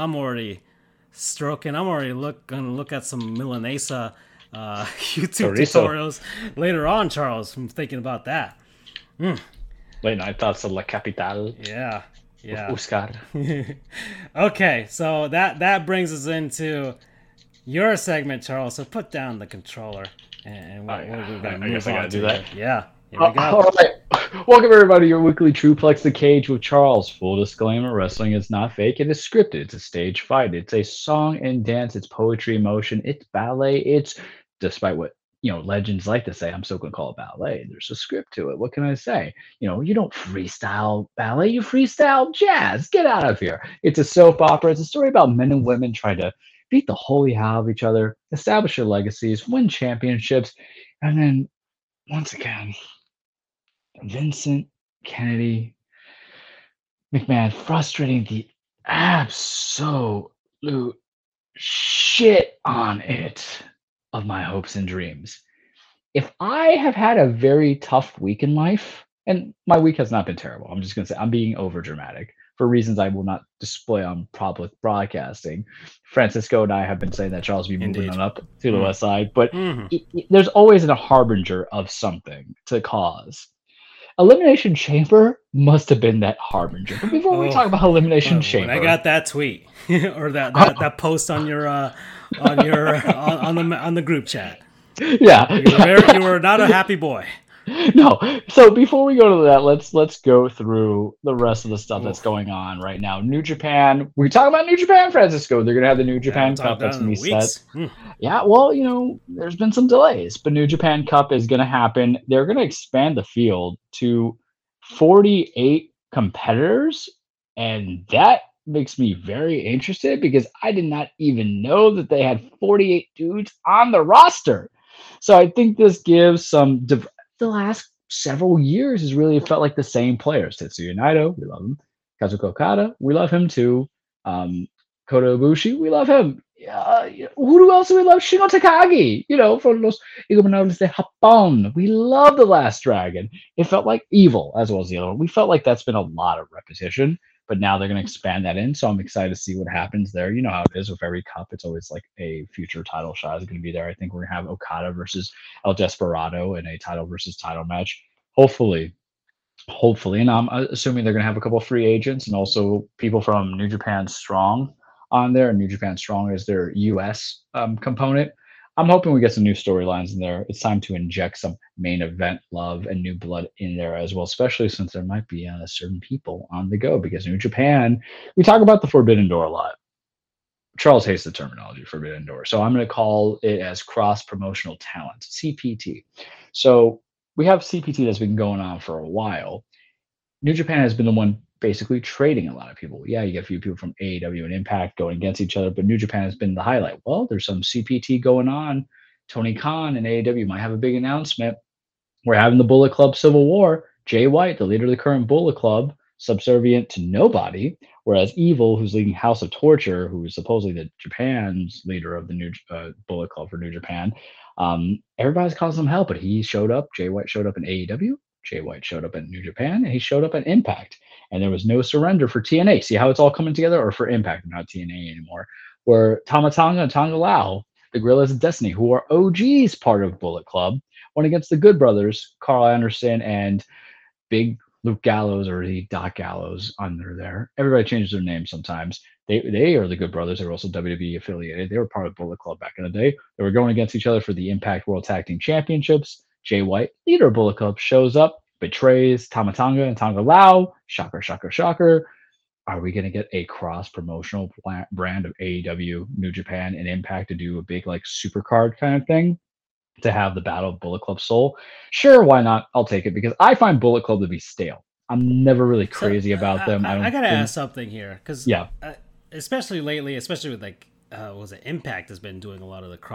I'm already stroking. I'm already gonna look at some Milanesa YouTube Chorizo. tutorials later on, Charles. I'm thinking about that. Wait, no, I thought so. La Capital Yeah, of yeah. Oscar. Okay, so that brings us into your segment, Charles. So put down the controller, and Oh, we're yeah. gonna I guess move I on gotta do to that. here. Yeah, here we go. All right. Welcome, everybody, to your weekly Truplex The Cage with Charles. Full disclaimer, wrestling is not fake. It is scripted. It's a stage fight. It's a song and dance. It's poetry, emotion. It's ballet. It's, despite what, legends like to say, I'm still going to call it ballet. There's a script to it. What can I say? You don't freestyle ballet. You freestyle jazz. Get out of here. It's a soap opera. It's a story about men and women trying to beat the holy hell of each other, establish their legacies, win championships, and then, once again, Vincent Kennedy McMahon frustrating the absolute shit on it of my hopes and dreams. If I have had a very tough week in life, and my week has not been terrible, I'm just going to say I'm being over dramatic for reasons I will not display on public broadcasting. Francisco and I have been saying that Charles will be moving Indeed. on up to the west side, but Hmm. there's always a harbinger of something to cause. Elimination Chamber must have been that harbinger. But before we talk Oh, about Elimination when I Chamber, got that tweet or that post on your on the group chat, yeah, you were not a happy boy. no. So before we go to that, let's go through the rest of the stuff that's Oh, going on right now. New Japan. We talk about New Japan, Francisco. They're gonna have the New I haven't Japan talked Cup about that's it gonna be in set. weeks. Hmm. Yeah, well, there's been some delays, but New Japan Cup is gonna happen. They're gonna expand the field to 48 competitors, and that makes me very interested because I did not even know that they had 48 dudes on the roster. So I think this gives the last several years has really felt like the same players. Tetsuya Naito, we love him. Kazuko Okada, we love him too. Kota Ibushi, we love him. Who else do we love? Shingo Takagi, from los Illuminados de Japón. We love the Last Dragon. It felt like Evil, as well as the other one. We felt like that's been a lot of repetition, but now they're going to expand that in. So I'm excited to see what happens there. You know how it is with every cup. It's always like a future title shot is going to be there. I think we're going to have Okada versus El Desperado in a title versus title match. Hopefully, and I'm assuming they're going to have a couple of free agents and also people from New Japan Strong on there. And New Japan Strong is their U.S. Component. I'm hoping we get some new storylines in there. It's time to inject some main event love and new blood in there as well, especially since there might be certain people on the go because New Japan, we talk about the Forbidden Door a lot. Charles hates the terminology Forbidden Door. So I'm going to call it as cross promotional talent, CPT. So we have CPT that's been going on for a while. New Japan has been the one basically trading a lot of people. Yeah, you get a few people from AEW and Impact going against each other, but New Japan has been the highlight. Well, there's some CPT going on. Tony Khan and AEW might have a big announcement. We're having the Bullet Club Civil War. Jay White, the leader of the current Bullet Club, subservient to nobody, whereas Evil, who's leading House of Torture, who is supposedly the Japan's leader of the new Bullet Club for New Japan, everybody's causing him hell, but he showed up. Jay White showed up in AEW. Jay White showed up in New Japan, and he showed up at Impact. And there was no surrender for TNA. See how it's all coming together? Or for Impact, not TNA anymore. Where Tamatanga and Tonga Lao, the Gorillas of Destiny, who are OGs part of Bullet Club, went against the Good Brothers, Carl Anderson and Big Luke Gallows, or the Doc Gallows under there. Everybody changes their name sometimes. They are the Good Brothers. They were also WWE affiliated. They were part of Bullet Club back in the day. They were going against each other for the Impact World Tag Team Championships. Jay White, leader of Bullet Club, shows up, betrays Tamatanga and Tonga Lao. Shocker, shocker, shocker. Are we going to get a cross promotional brand of AEW, New Japan, and Impact to do a big like super card kind of thing? To have the Battle of Bullet Club Soul. Sure, why not? I'll take it because I find Bullet Club to be stale. I'm never really So crazy about them. I I don't gotta think. ask something here because Yeah, especially lately, especially with like was it Impact has been doing a lot of the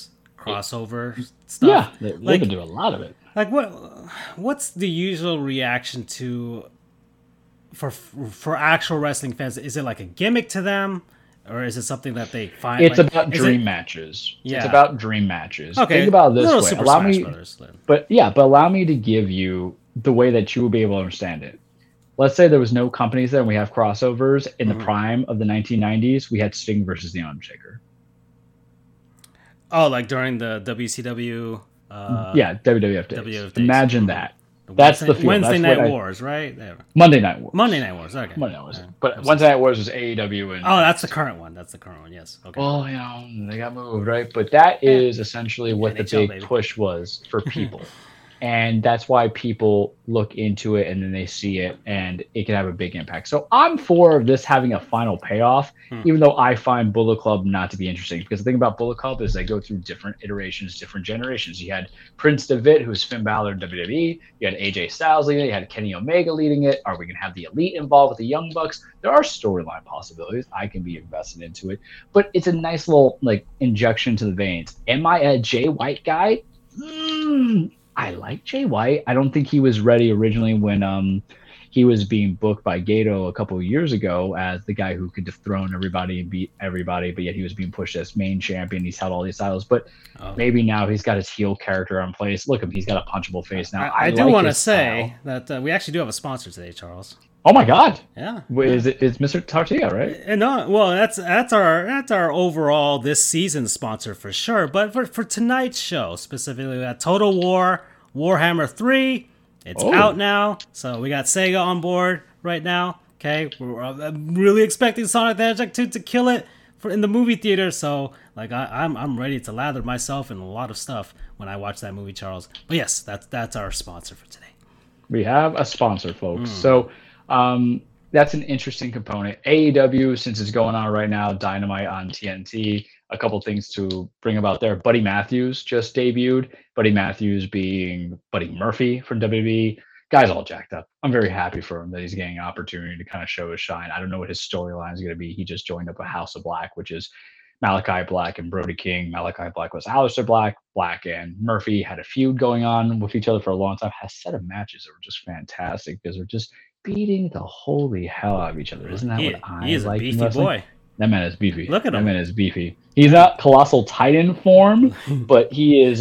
crossover yeah, stuff. they've been Like doing a lot of it. like what's the usual reaction to for actual wrestling fans? Is it like a gimmick to them, or is it something that they find It's like? about Is it dream matches. It's yeah? about dream matches. Think Okay, about it this little way. Super Allow Smash me, Brothers then. but allow me to give you the way that you will be able to understand it. let's say there was no companies there and we have crossovers in the Mhm. prime of the 1990s, we had Sting versus The Undertaker. Oh, like during the WCW, Yeah, WWF days. WWF days. Imagine that. The That's the Wednesday feel. Wednesday That's what Night I Wars, right? There. Monday Night Monday Wars. Night Wars. Okay. Monday Night Wars. I But was Wednesday just- Night Wars was AEW and Oh, that's the current one. That's the current one. Yes. Okay. well, they got moved, right? But that Yeah. is essentially what the NHL, big baby. push was for people. And that's why people look into it and then they see it and it can have a big impact. So I'm for this having a final payoff, even though I find Bullet Club not to be interesting. Because the thing about Bullet Club is they go through different iterations, different generations. You had Prince Devitt, who's Finn Balor in WWE. You had AJ Styles leading it. You had Kenny Omega leading it. Are we going to have the Elite involved with the Young Bucks? There are storyline possibilities. I can be invested into it. But it's a nice little like injection to the veins. Am I a Jay White guy? I like Jay White. I don't think he was ready originally when he was being booked by Gato a couple of years ago as the guy who could dethrone everybody and beat everybody, but yet he was being pushed as main champion. He's held all these titles, but maybe now he's got his heel character in place. Look, he's got a punchable face now. I do want to say that we actually do have a sponsor today, Charles. Oh my God! Yeah, is Mr. Tortilla, right? No, well, that's our overall this season sponsor for sure. But for tonight's show specifically, we got Total War Warhammer 3. It's out now, so we got Sega on board right now. Okay, we're really expecting Sonic the Hedgehog 2 to kill it in the movie theater. So like I'm ready to lather myself in a lot of stuff when I watch that movie, Charles. But yes, that's our sponsor for today. We have a sponsor, folks. So. That's an interesting component. AEW, since it's going on right now, Dynamite on TNT, a couple things to bring about there. Buddy Matthews just debuted. Buddy Matthews being Buddy Murphy from WWE. Guy's all jacked up. I'm very happy for him that he's getting an opportunity to kind of show his shine. I don't know what his storyline is going to be. He just joined up a House of Black, which is Malachi Black and Brody King. Malachi Black was Aleister Black. Black and Murphy had a feud going on with each other for a long time. Had a set of matches that were just fantastic because they're just beating the holy hell out of each other. Isn't that what I he is like? A beefy boy. That man is beefy. Look at him. That man is beefy. He's not Colossal Titan form, but he is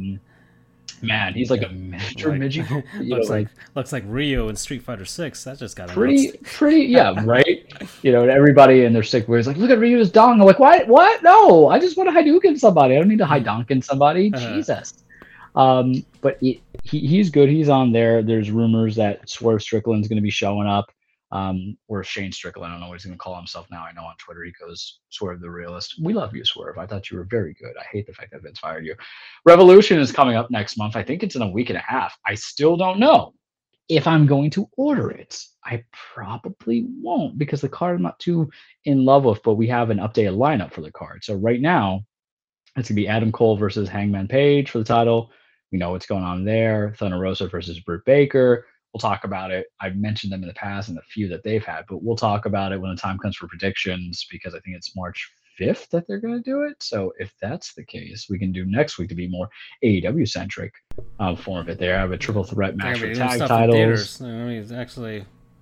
man, he's like a miniature midget. Looks like Ryu in Street Fighter 6. That just got pretty yeah, right? And everybody in their sick ways like, look at Ryu's dong. I'm like, what? No, I just want to Hadouken somebody. I don't need to Haidonken somebody. Jesus. But he's good. He's on there. There's rumors that Swerve Strickland's going to be showing up, or Shane Strickland. I don't know what he's going to call himself now. I know on Twitter he goes Swerve the Realist. We love you, Swerve. I thought you were very good. I hate the fact that Vince fired you. Revolution is coming up next month. I think it's in a week and a half. I still don't know if I'm going to order it. I probably won't because the card I'm not too in love with, but we have an updated lineup for the card. So right now, it's going to be Adam Cole versus Hangman Page for the title. We know what's going on there. Thunder Rosa versus Britt Baker. We'll talk about it. I've mentioned them in the past and the few that they've had, but we'll talk about it when the time comes for predictions because I think it's March 5th that they're going to do it. So if that's the case, we can do next week to be more AEW centric form of it. They have a triple threat match for tag titles. I mean, it's actually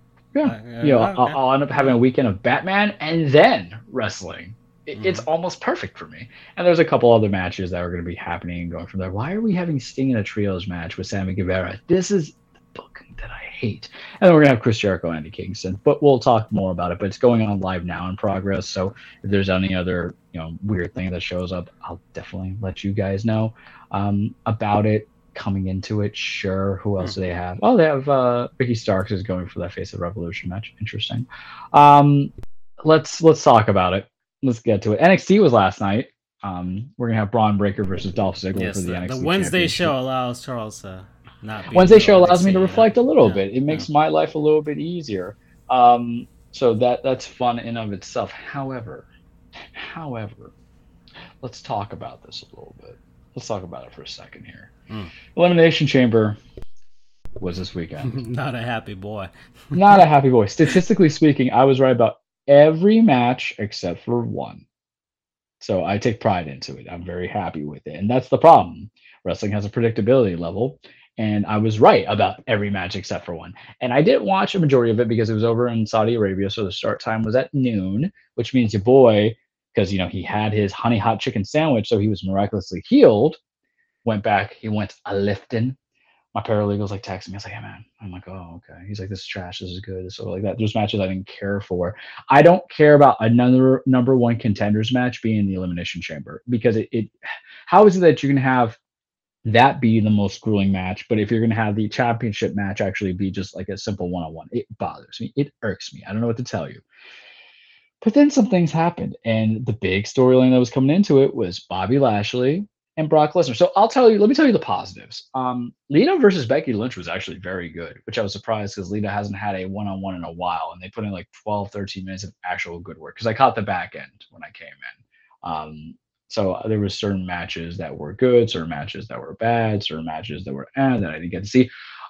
I'll end up having a weekend of Batman and then wrestling. It's almost perfect for me. And there's a couple other matches that are going to be happening and going from there. Why are we having Sting in a trios match with Sammy Guevara? This is the booking that I hate. And then we're going to have Chris Jericho and Andy Kingston. But we'll talk more about it. But it's going on live now in progress. So if there's any other weird thing that shows up, I'll definitely let you guys know about it. Coming into it, sure. Who else do they have? Oh, they have Ricky Starks is going for that Face of Revolution match. Interesting. Let's talk about it. Let's get to it. NXT was last night. We're gonna have Braun Breaker versus Dolph Ziggler for the NXT. The Wednesday show allows Charles to not be. Wednesday show allows me to reflect a little bit. It makes my life a little bit easier. So that's fun in of itself. However, let's talk about this a little bit. Let's talk about it for a second here. Elimination Chamber was this weekend. Not a happy boy. Not a happy boy. Statistically speaking, I was right about every match except for one. So I take pride into it. I'm very happy with it. And that's the problem. Wrestling has a predictability level. And I was right about every match except for one. And I didn't watch a majority of it because it was over in Saudi Arabia. So the start time was at noon, which means your boy, because he had his honey hot chicken sandwich, so he was miraculously healed. Went back, he went a lifting. my paralegal's like texting me. I was like, "Hey man," I'm like, "Oh okay." He's like, "This is trash. This is good." So like that. There's matches I didn't care for. I don't care about another number one contenders match being in the elimination chamber because it how is it that you're gonna have that be the most grueling match, but if you're gonna have the championship match actually be just like a simple one-on-one, it bothers me. It irks me. I don't know what to tell you. But then some things happened, and the big storyline that was coming into it was Bobby Lashley and Brock Lesnar. So let me tell you the positives. Lita versus Becky Lynch was actually very good, which I was surprised because Lita hasn't had a one-on-one in a while, and they put in like 12, 13 minutes of actual good work because I caught the back end when I came in. So there was certain matches that were good, certain matches that were bad, certain matches that were that I didn't get to see.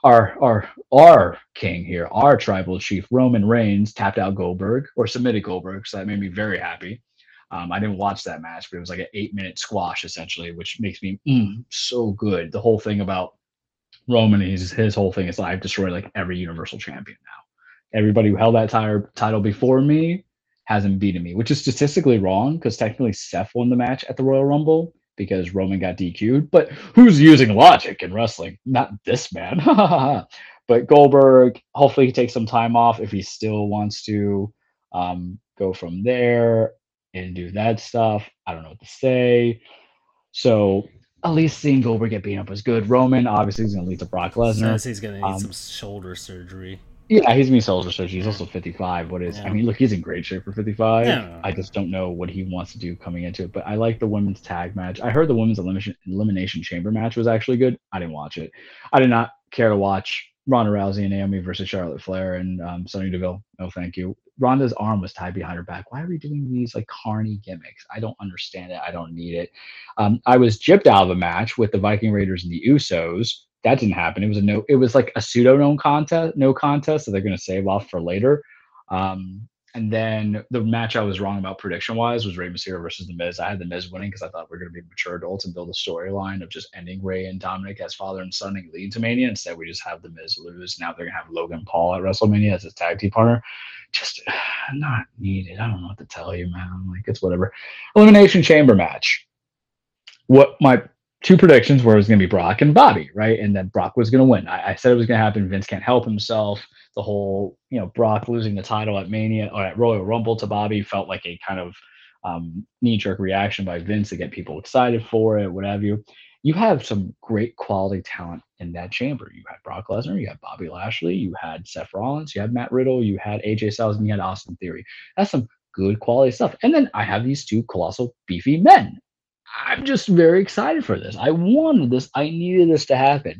Our king here, our tribal chief Roman Reigns tapped out Goldberg or submitted Goldberg, so that made me very happy. I didn't watch that match, but it was like an 8-minute squash essentially, which makes me so good. The whole thing about Roman, his whole thing is I've destroyed like every Universal Champion now. Everybody who held that title before me hasn't beaten me, which is statistically wrong because technically Seth won the match at the Royal Rumble because Roman got DQ'd. But who's using logic in wrestling? Not this man. But Goldberg, hopefully he takes some time off if he still wants to go from there and do that stuff. I don't know what to say. So at least seeing Goldberg get beaten up was good. Roman obviously is going to lead to Brock Lesnar. Says he's going to need some shoulder surgery. Yeah, he's going to need shoulder surgery. He's also 55. I mean, look, he's in great shape for 55. Yeah. I just don't know what he wants to do coming into it. But I like the women's tag match. I heard the women's elimination chamber match was actually good. I didn't watch it. I did not care to watch Ronda Rousey and Naomi versus Charlotte Flair and Sonya Deville. No, thank you. Ronda's arm was tied behind her back. Why are we doing these like carny gimmicks? I don't understand it. I don't need it. I was gypped out of the match with the Viking Raiders and the Usos. That didn't happen. It was like a pseudo no contest that they're going to save off for later. And then the match I was wrong about prediction wise was Rey Mysterio versus The Miz. I had The Miz winning because I thought we are going to be mature adults and build a storyline of just ending Rey and Dominic as father and son and leading to Mania. Instead, we just have The Miz lose. Now they're going to have Logan Paul at WrestleMania as his tag team partner. Just not needed. I don't know what to tell you, man. Like, it's whatever. Elimination Chamber match. What my two predictions were it was going to be Brock and Bobby, right? And that Brock was going to win. I said it was going to happen. Vince can't help himself. The whole, Brock losing the title at Mania or at Royal Rumble to Bobby felt like a kind of knee-jerk reaction by Vince to get people excited for it, what have you. You have some great quality talent in that chamber. You had Brock Lesnar, you had Bobby Lashley, you had Seth Rollins, you had Matt Riddle, you had AJ Styles, and you had Austin Theory. That's some good quality stuff. And then I have these two colossal beefy men. I'm just very excited for this. I wanted this. I needed this to happen.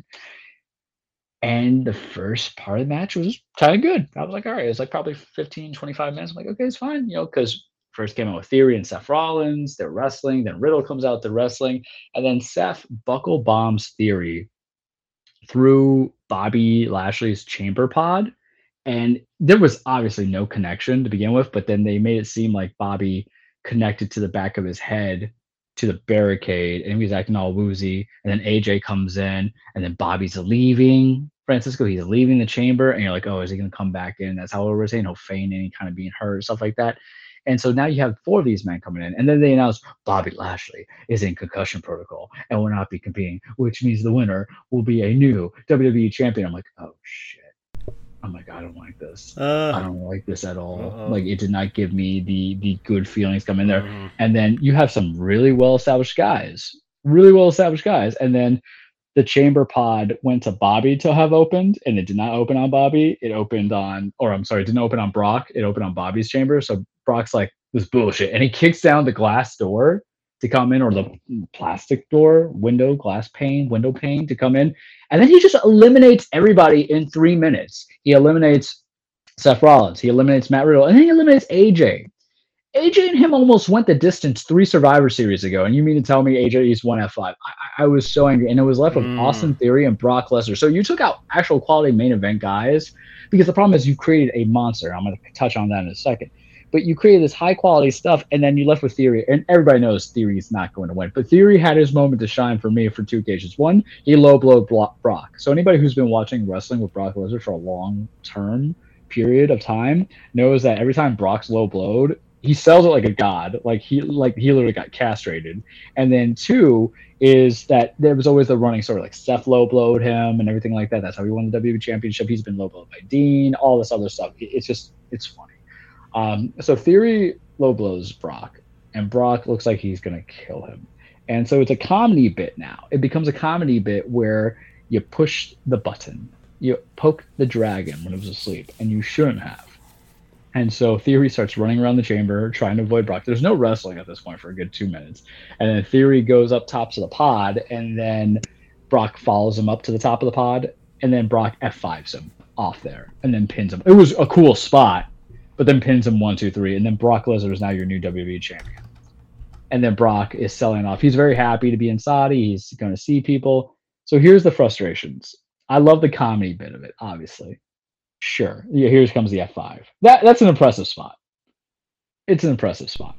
And the first part of the match was kind of good. I was like, all right, it's like probably 15, 25 minutes. I'm like, okay, it's fine, because first came out with Theory and Seth Rollins. They're wrestling. Then Riddle comes out, they're wrestling. And then Seth buckle bombs Theory through Bobby Lashley's chamber pod. And there was obviously no connection to begin with, but then they made it seem like Bobby connected to the back of his head to the barricade, and he was acting all woozy. And then AJ comes in, and then Bobby's leaving. Francisco, he's leaving the chamber, and you're like, oh, is he going to come back in? That's how we're saying he'll feign any kind of being hurt, stuff like that. And so now you have 4 of these men coming in, and then they announce Bobby Lashley is in concussion protocol and will not be competing, which means the winner will be a new WWE champion. I'm like, oh shit. I'm like, I don't like this. I don't like this at all. Like, it did not give me the good feelings coming there. And then you have some really well-established guys. And then the chamber pod went to Bobby to have opened, and it did not open on Bobby. It opened on, it didn't open on Brock. It opened on Bobby's chamber. So Brock's like, this bullshit. And he kicks down the glass door to come in, or the plastic door, window pane to come in. And then he just eliminates everybody in 3 minutes. He eliminates Seth Rollins. He eliminates Matt Riddle. And then he eliminates AJ. AJ and him almost went the distance 3 Survivor Series ago. And you mean to tell me AJ is 1 F5? I was so angry. And it was left with Austin Theory and Brock Lesnar. So you took out actual quality main event guys, because the problem is you created a monster. I'm going to touch on that in a second. But you created this high-quality stuff, and then you left with Theory. And everybody knows Theory is not going to win. But Theory had his moment to shine for me for 2 occasions. One, he low-blowed Brock. So anybody who's been watching wrestling with Brock Lesnar for a long-term period of time knows that every time Brock's low-blowed, he sells it like a god. Like he literally got castrated. And then two is that there was always the running story, like Seth low blowed him and everything like that. That's how he won the WWE Championship. He's been low blowed by Dean, all this other stuff. It's funny. So Theory low blows Brock, and Brock looks like he's gonna kill him. And so it's a comedy bit now. It becomes a comedy bit where you push the button, you poke the dragon when it was asleep, and you shouldn't have. And so Theory starts running around the chamber trying to avoid Brock. There's no wrestling at this point for a good 2 minutes. And then Theory goes up top to the pod, and then Brock follows him up to the top of the pod, and then Brock F5s him off there, and then pins him. It was a cool spot, but then pins him 1, 2, 3, and then Brock Lesnar is now your new WWE champion. And then Brock is selling off. He's very happy to be in Saudi. He's going to see people. So here's the frustrations. I love the comedy bit of it, obviously. Sure. Yeah, here comes the F5. That's an impressive spot. It's an impressive spot.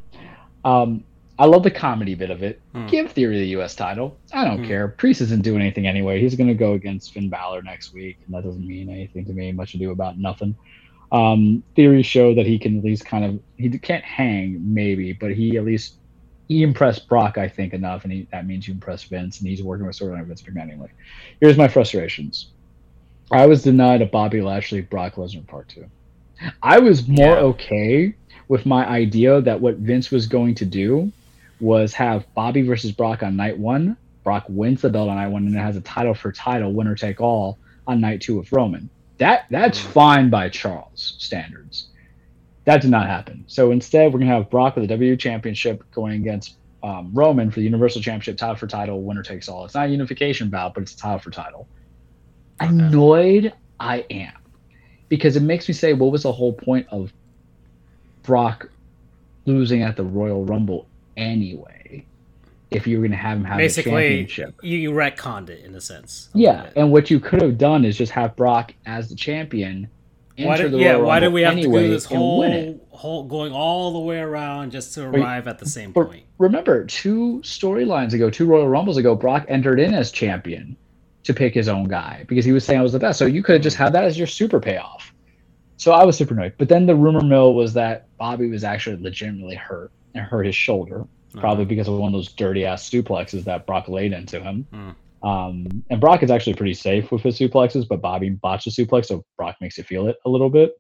I love the comedy bit of it. Give Theory the U.S. title. I don't care. Priest isn't doing anything anyway. He's going to go against Finn Balor next week, and that doesn't mean anything to me. Much ado about nothing. Theory showed that he can at least he can't hang maybe, but he impressed Brock, I think, enough, and that means you impress Vince, and he's working with storyline Vince McMahon anyway. Here's my frustrations. I was denied a Bobby Lashley Brock Lesnar Part 2. I was more okay with my idea that what Vince was going to do was have Bobby versus Brock on night 1. Brock wins the belt on night 1, and then has a title for title, winner take all on night 2 with Roman. That's fine by Charles standards. That did not happen. So instead, we're going to have Brock with the WWE Championship going against Roman for the Universal Championship, title for title, winner takes all. It's not a unification bout, but it's a title for title. Okay. Annoyed I am, because it makes me say, what was the whole point of Brock losing at the Royal Rumble anyway, if you were going to have him have basically, the championship? You retconned it in a sense. Yeah, and what you could have done is just have Brock as the champion. Why did we have to do this whole going all the way around just to arrive at the same point? Remember, 2 storylines ago, 2 Royal Rumbles ago, Brock entered in as champion to pick his own guy because he was saying I was the best. So you could have just had that as your super payoff. So I was super annoyed. But then the rumor mill was that Bobby was actually legitimately hurt and hurt his shoulder, probably because of one of those dirty ass suplexes that Brock laid into him. And Brock is actually pretty safe with his suplexes, but Bobby botched the suplex, so Brock makes you feel it a little bit.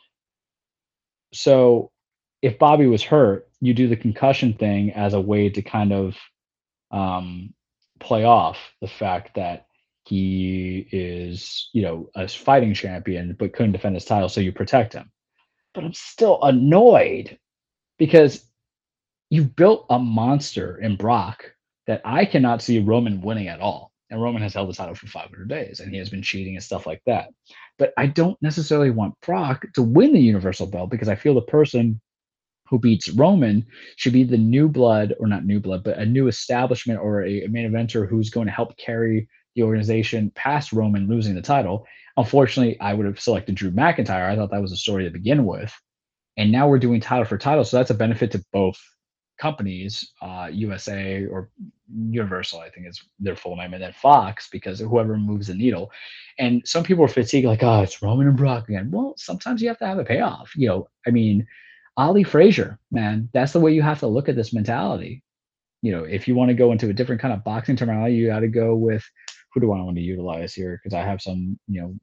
So if Bobby was hurt, you do the concussion thing as a way to kind of play off the fact that he is, a fighting champion, but couldn't defend his title, so you protect him. But I'm still annoyed because you've built a monster in Brock that I cannot see Roman winning at all. And Roman has held the title for 500 days, and he has been cheating and stuff like that. But I don't necessarily want Brock to win the Universal belt because I feel the person who beats Roman should be the new blood, or not new blood, but a new establishment or a main eventer who's going to help carry the organization past Roman losing the title. Unfortunately, I would have selected Drew McIntyre. I thought that was a story to begin with. And now we're doing title for title. So that's a benefit to both companies, USA or Universal, I think is their full name, and then Fox, because whoever moves the needle. And some people are fatigued, like, oh, it's Roman and Brock again. Well, sometimes you have to have a payoff. Ali Frazier, man, that's the way you have to look at this mentality. If you want to go into a different kind of boxing terminology, you got to go with, who do I want to utilize here? Because I have some,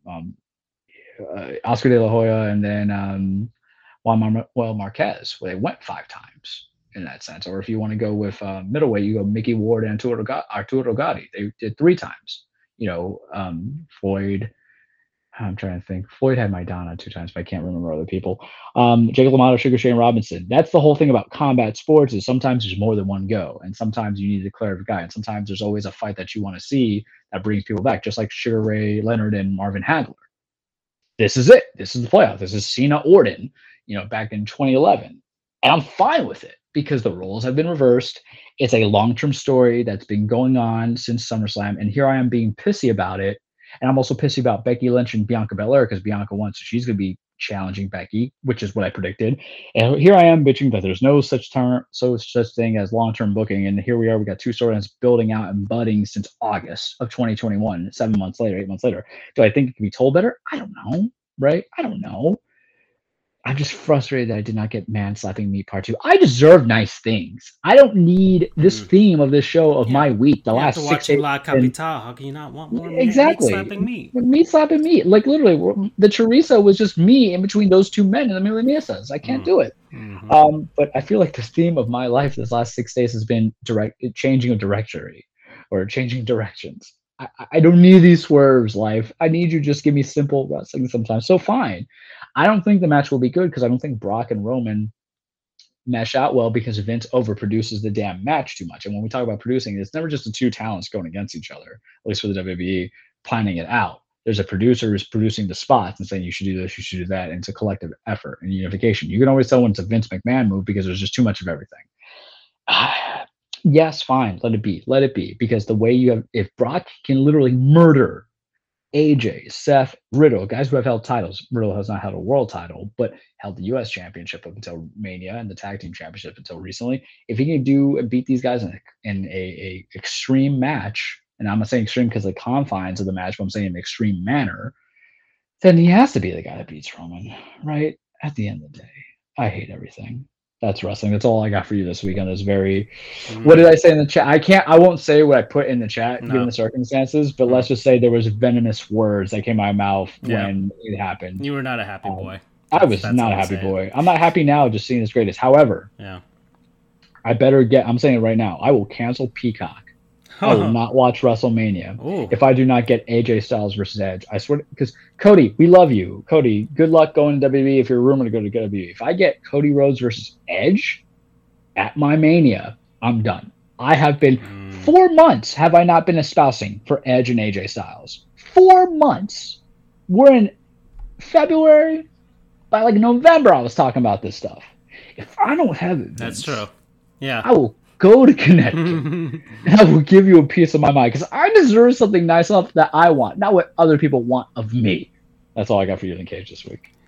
Oscar De La Hoya, and then Juan Manuel Marquez, where they went 5 times in that sense. Or if you want to go with middleweight, you go Mickey Ward and Arturo Gatti. They did 3 times. Floyd. I'm trying to think. Floyd had Maidana 2 times, but I can't remember other people. Jake LaMotta, Sugar Shane Robinson. That's the whole thing about combat sports, is sometimes there's more than one go, and sometimes you need to declare a guy, and sometimes there's always a fight that you want to see that brings people back, just like Sugar Ray Leonard and Marvin Hagler. This is it. This is the playoff. This is Cena Orton, back in 2011. And I'm fine with it because the roles have been reversed. It's a long-term story that's been going on since SummerSlam, and here I am being pissy about it. And I'm also pissy about Becky Lynch and Bianca Belair because Bianca won, so she's going to be challenging Becky, which is what I predicted. And here I am bitching that there's no such thing as long-term booking. And here we are. We got 2 storylines building out and budding since August of 2021, 7 months later, 8 months later. Do I think it can be told better? I don't know, right? I don't know. I'm just frustrated that I did not get Man Slapping Meat Part 2. I deserve nice things. I don't need this theme of this show of Yeah. my week. The You have last to 6 watch days. La Capital. How can you not want more meat Exactly. slapping meat? Meat slapping meat. Like literally, the chorizo was just me in between those two men in the milanesas. I can't do it. But I feel like the theme of my life this last 6 days has been changing of directory or changing directions. I don't need these swerves, life. I need you to just give me simple wrestling sometimes. So fine. I don't think the match will be good because I don't think Brock and Roman mesh out well because Vince overproduces the damn match too much. And when we talk about producing, it's never just the two talents going against each other, at least for the WWE, planning it out. There's a producer who's producing the spots and saying you should do this, you should do that. And it's a collective effort and unification. You can always tell when it's a Vince McMahon move because there's just too much of everything. Yes, fine, let it be. Because the way you have, if Brock can literally murder AJ, Seth, Riddle, guys who have held titles. Riddle has not held a world title, but held the U.S. championship up until Mania and the tag team championship until recently. If he can do and beat these guys in a extreme match, and I'm not saying extreme because the confines of the match, but I'm saying an extreme manner, then he has to be the guy that beats Roman, right? At the end of the day, I hate everything. That's wrestling. That's all I got for you this weekend. It's very. What did I say in the chat? I won't say what I put in the chat given the circumstances, but let's just say there was venomous words that came out of my mouth when it happened. You were not a happy boy. I was not a happy boy. I'm not happy now just seeing his greatest. However, I better get. I'm saying it right now. I will cancel Peacock. I will not watch WrestleMania if I do not get AJ Styles versus Edge. I swear, because Cody, we love you. Cody, good luck going to WWE if you're rumored to go to WWE. If I get Cody Rhodes versus Edge at my Mania, I'm done. I have been 4 months, have I not been espousing for Edge and AJ Styles? 4 months. We're in February. By like November, I was talking about this stuff. If I don't have it, Vince, that's true. Yeah, I will go to Connecticut and I will give you a piece of my mind because I deserve something nice enough that I want, not what other people want of me. That's all I got for you in Cage this week.